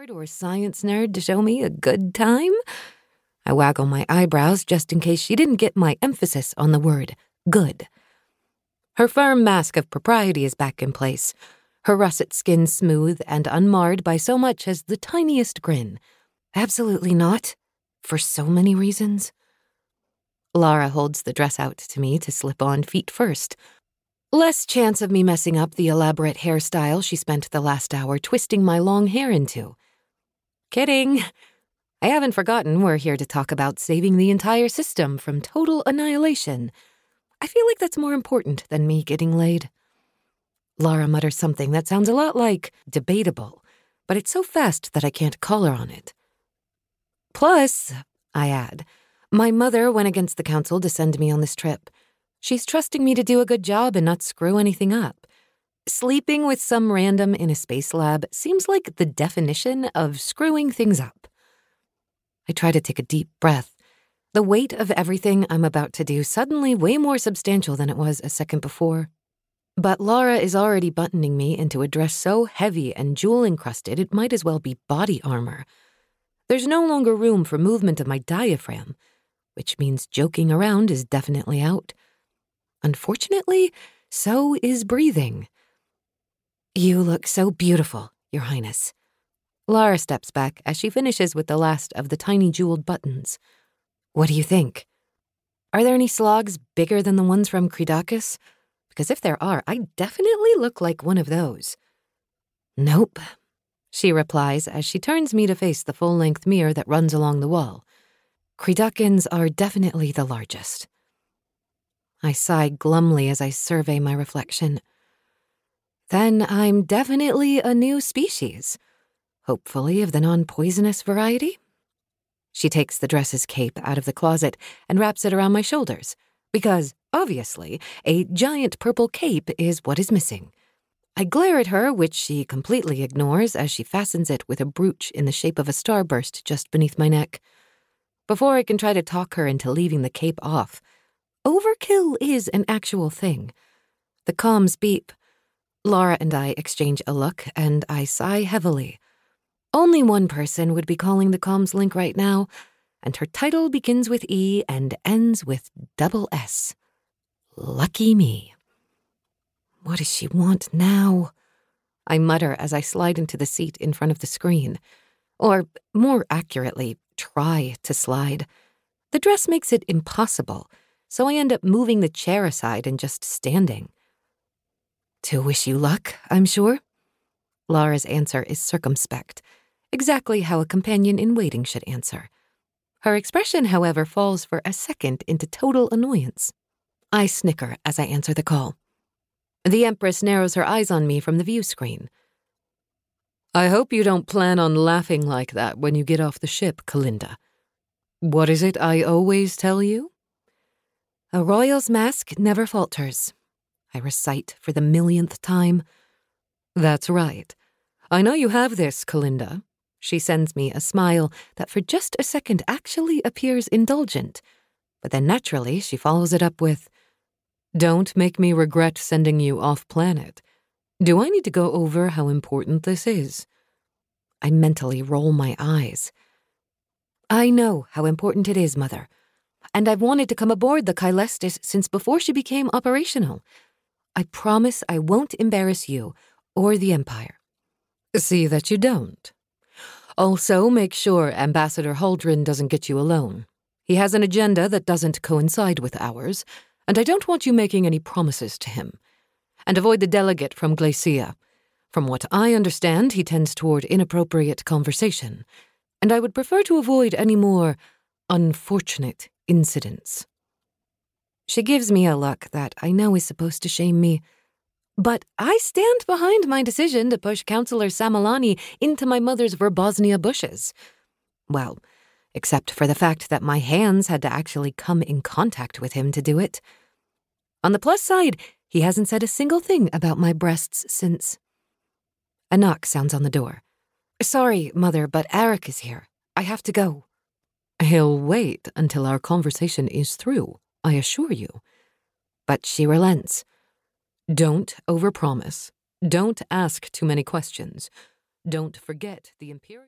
nerd or science nerd to show me a good time? I waggle my eyebrows just in case she didn't get my emphasis on the word good. Her firm mask of propriety is back in place, her russet skin smooth and unmarred by so much as the tiniest grin. Absolutely not. For so many reasons. Lara holds the dress out to me to slip on feet first. Less chance of me messing up the elaborate hairstyle she spent the last hour twisting my long hair into. Kidding. I haven't forgotten we're here to talk about saving the entire system from total annihilation. I feel like that's more important than me getting laid. Lara mutters something that sounds a lot like debatable, but it's so fast that I can't call her on it. Plus, I add, my mother went against the council to send me on this trip. She's trusting me to do a good job and not screw anything up. Sleeping with some random in a space lab seems like the definition of screwing things up. I try to take a deep breath. The weight of everything I'm about to do suddenly way more substantial than it was a second before. But Lara is already buttoning me into a dress so heavy and jewel-encrusted it might as well be body armor. There's no longer room for movement of my diaphragm, which means joking around is definitely out. Unfortunately, so is breathing. You look so beautiful, Your Highness. Lara steps back as she finishes with the last of the tiny jeweled buttons. What do you think? Are there any slogs bigger than the ones from Kridakis? Because if there are, I definitely look like one of those. Nope, she replies as she turns me to face the full-length mirror that runs along the wall. Kridakins are definitely the largest. I sigh glumly as I survey my reflection. Then I'm definitely a new species. Hopefully of the non-poisonous variety. She takes the dress's cape out of the closet and wraps it around my shoulders, because, obviously, a giant purple cape is what is missing. I glare at her, which she completely ignores as she fastens it with a brooch in the shape of a starburst just beneath my neck. Before I can try to talk her into leaving the cape off, overkill is an actual thing. The comms beep. Lara and I exchange a look, and I sigh heavily. Only one person would be calling the comms link right now, and her title begins with E and ends with double S. Lucky me. What does she want now? I mutter as I slide into the seat in front of the screen. Or, more accurately, try to slide. The dress makes it impossible, so I end up moving the chair aside and just standing. To wish you luck, I'm sure. Lara's answer is circumspect, exactly how a companion in waiting should answer. Her expression, however, falls for a second into total annoyance. I snicker as I answer the call. The Empress narrows her eyes on me from the view screen. I hope you don't plan on laughing like that when you get off the ship, Kalinda. What is it I always tell you? A royal's mask never falters. I recite for the millionth time. That's right. I know you have this, Kalinda. She sends me a smile that for just a second actually appears indulgent, but then naturally she follows it up with, Don't make me regret sending you off-planet. Do I need to go over how important this is? I mentally roll my eyes. I know how important it is, Mother, and I've wanted to come aboard the Kylestis since before she became operational. I promise I won't embarrass you or the Empire. See that you don't. Also, make sure Ambassador Huldrin doesn't get you alone. He has an agenda that doesn't coincide with ours, and I don't want you making any promises to him. And avoid the delegate from Glacia. From what I understand, he tends toward inappropriate conversation, and I would prefer to avoid any more unfortunate incidents. She gives me a look that I know is supposed to shame me, but I stand behind my decision to push Councillor Samalani into my mother's verbosnia bushes. Well, except for the fact that my hands had to actually come in contact with him to do it. On the plus side, he hasn't said a single thing about my breasts since. A knock sounds on the door. Sorry, Mother, but Arik is here. I have to go. He'll wait until our conversation is through, I assure you. But she relents. Don't overpromise. Don't ask too many questions. Don't forget the Imperial...